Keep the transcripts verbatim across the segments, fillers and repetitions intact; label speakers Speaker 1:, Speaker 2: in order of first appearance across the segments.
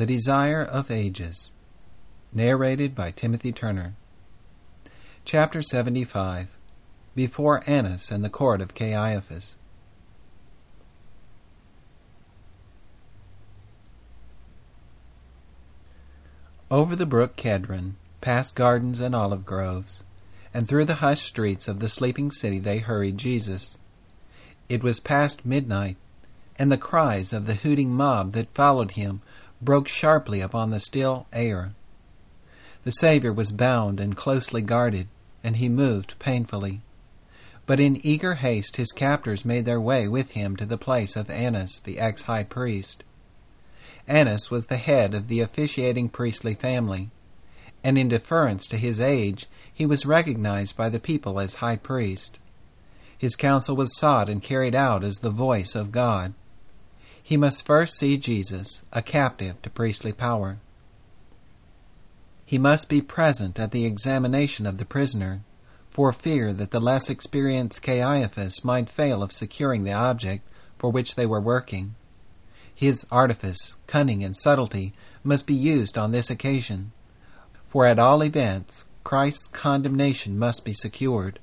Speaker 1: The Desire of Ages. Narrated by Timothy Turner. Chapter seventy-five. Before Annas and the Court of Caiaphas. Over the brook Kedron, past gardens and olive groves, and through the hushed streets of the sleeping city they hurried Jesus. It was past midnight, and the cries of the hooting mob that followed him broke sharply upon the still air. The Savior was bound and closely guarded, and he moved painfully. But in eager haste his captors made their way with him to the place of Annas, the ex-high priest. Annas was the head of the officiating priestly family, and in deference to his age he was recognized by the people as high priest. His counsel was sought and carried out as the voice of God. He must first see Jesus, a captive to priestly power. He must be present at the examination of the prisoner, for fear that the less experienced Caiaphas might fail of securing the object for which they were working. His artifice, cunning, and subtlety must be used on this occasion, for at all events Christ's condemnation must be secured.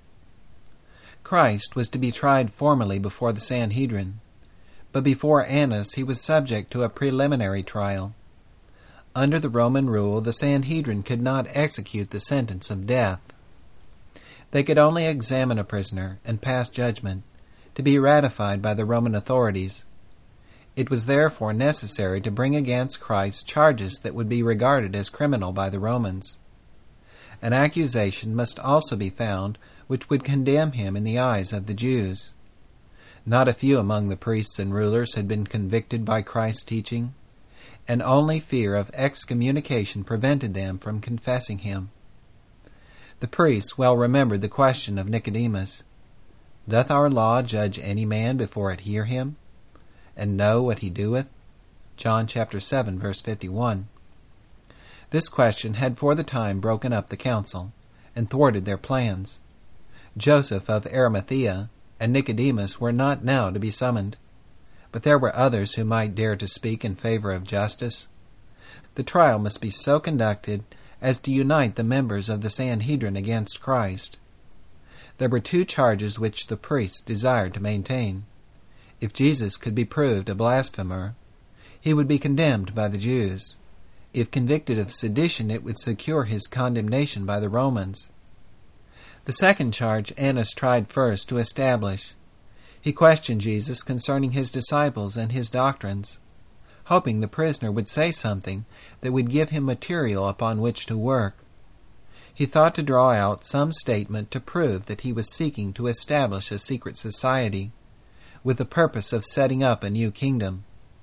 Speaker 1: Christ was to be tried formally before the Sanhedrin, but before Annas he was subject to a preliminary trial. Under the Roman rule, the Sanhedrin could not execute the sentence of death. They could only examine a prisoner and pass judgment, to be ratified by the Roman authorities. It was therefore necessary to bring against Christ charges that would be regarded as criminal by the Romans. An accusation must also be found which would condemn him in the eyes of the Jews. Not a few among the priests and rulers had been convicted by Christ's teaching, and only fear of excommunication prevented them from confessing him. The priests well remembered the question of Nicodemus, "Doth our law judge any man before it hear him, and know what he doeth?" John chapter seven, verse fifty-one. This question had for the time broken up the council, and thwarted their plans. Joseph of Arimathea and Nicodemus were not now to be summoned, but there were others who might dare to speak in favor of justice. The trial must be so conducted as to unite the members of the Sanhedrin against Christ. There were two charges which the priests desired to maintain. If Jesus could be proved a blasphemer, he would be condemned by the Jews. If convicted of sedition, it would secure his condemnation by the Romans. The second charge Annas tried first to establish. He questioned Jesus concerning his disciples and his doctrines, hoping the prisoner would say something that would give him material upon which to work. He thought to draw out some statement to prove that he was seeking to establish a secret society, with the purpose of setting up a new kingdom.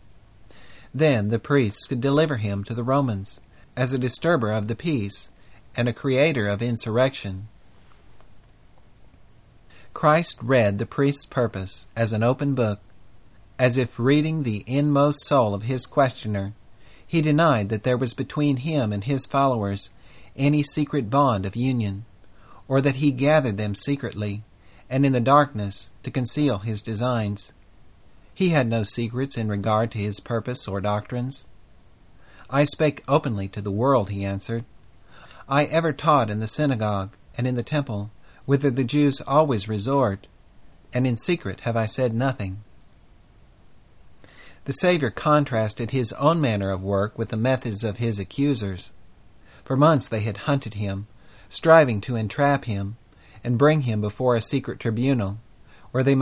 Speaker 1: Then the priests could deliver him to the Romans as a disturber of the peace and a creator of insurrection. Christ read the priest's purpose as an open book. As if reading the inmost soul of his questioner, he denied that there was between him and his followers any secret bond of union, or that he gathered them secretly, and in the darkness, to conceal his designs. He had no secrets in regard to his purpose or doctrines. "I spake openly to the world," he answered. "I ever taught in the synagogue and in the temple, whither the Jews always resort, and in secret have I said nothing." The Savior contrasted his own manner of work with the methods of his accusers. For months they had hunted him, striving to entrap him, and bring him before a secret tribunal, where they